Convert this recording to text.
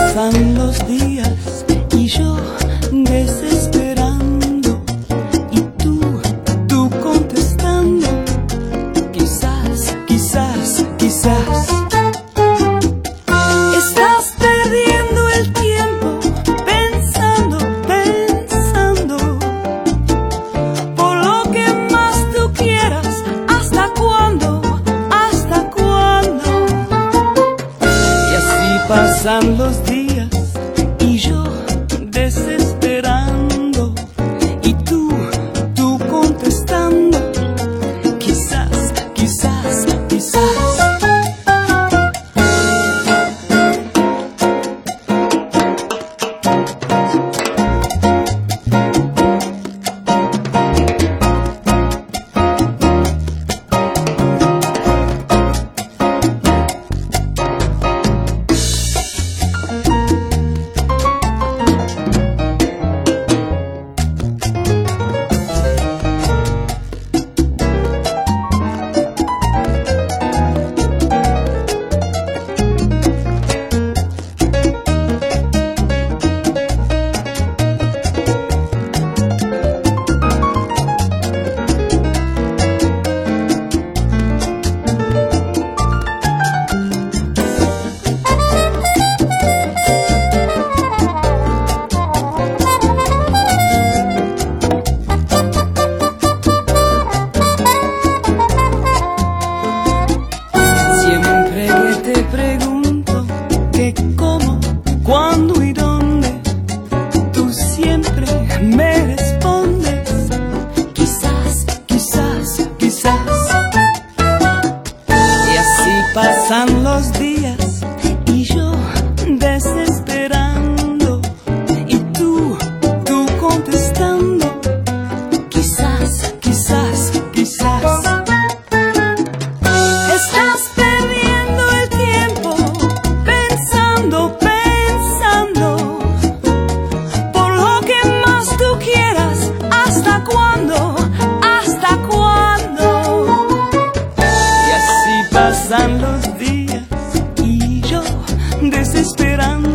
pasan los días y yo desesperando y tú contestando, quizás, quizás, quizás. Estás perdiendo el tiempo pensando, pensando por lo que más tú quieras. ¿Hasta cuándo? ¿Hasta cuándo? Y así pasan los días y yo desesperando y tú contestando, quizás, quizás, quizás. ¿Cuándo y dónde? Tú siempre me respondes, quizás, quizás, quizás. Y así pasan los días y yo desesperando y tú contestando, quizás, quizás, quizás. Estás perdiendo el tiempo pensando, por lo que más tú quieras. ¿Hasta cuándo? ¿Hasta cuándo? Y así pasan los días y yo desesperando